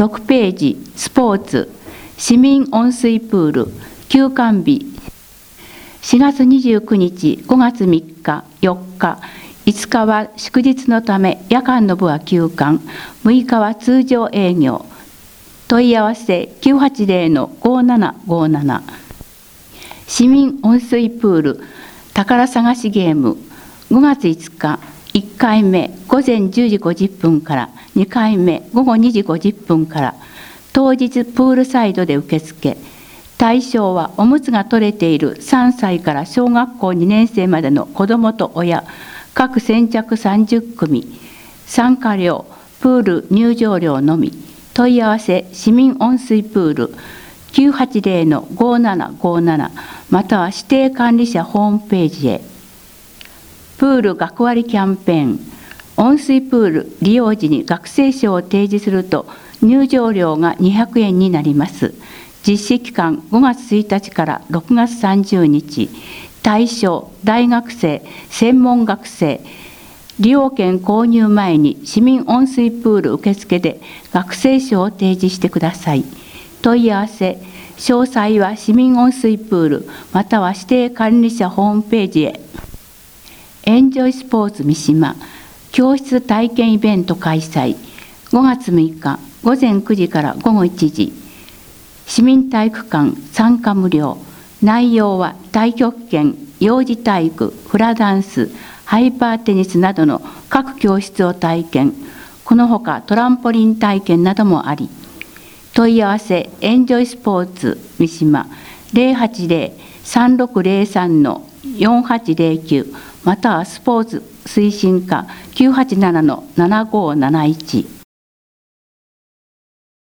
6ページ、スポーツ、市民温水プール、休館日、4月29日、5月3日、4日、5日は祝日のため夜間の部は休館、6日は通常営業。問い合わせ 980-5757。市民温水プール宝探しゲーム、5月5日、1回目午前10時50分から、2回目午後2時50分から、当日プールサイドで受付。対象はおむつが取れている3歳から小学校2年生までの子どもと親、各先着30組。参加料、プール入場料のみ。問い合わせ、市民温水プール 980-5757 または指定管理者ホームページへ。プール学割キャンペーン。温水プール利用時に学生証を提示すると入場料が200円になります。実施期間5月1日から6月30日。対象、大学生、専門学生。利用券購入前に市民温水プール受付で学生証を提示してください。問い合わせ、詳細は市民温水プールまたは指定管理者ホームページへ。エンジョイスポーツ三島教室体験イベント開催。5月6日午前9時から午後1時。市民体育館参加無料。内容は太極拳、幼児体育、フラダンス、ハイパーテニスなどの各教室を体験。このほかトランポリン体験などもあり。問い合わせ、エンジョイスポーツ三島 080-3603-4809 またはスポーツ推進課 987-7571。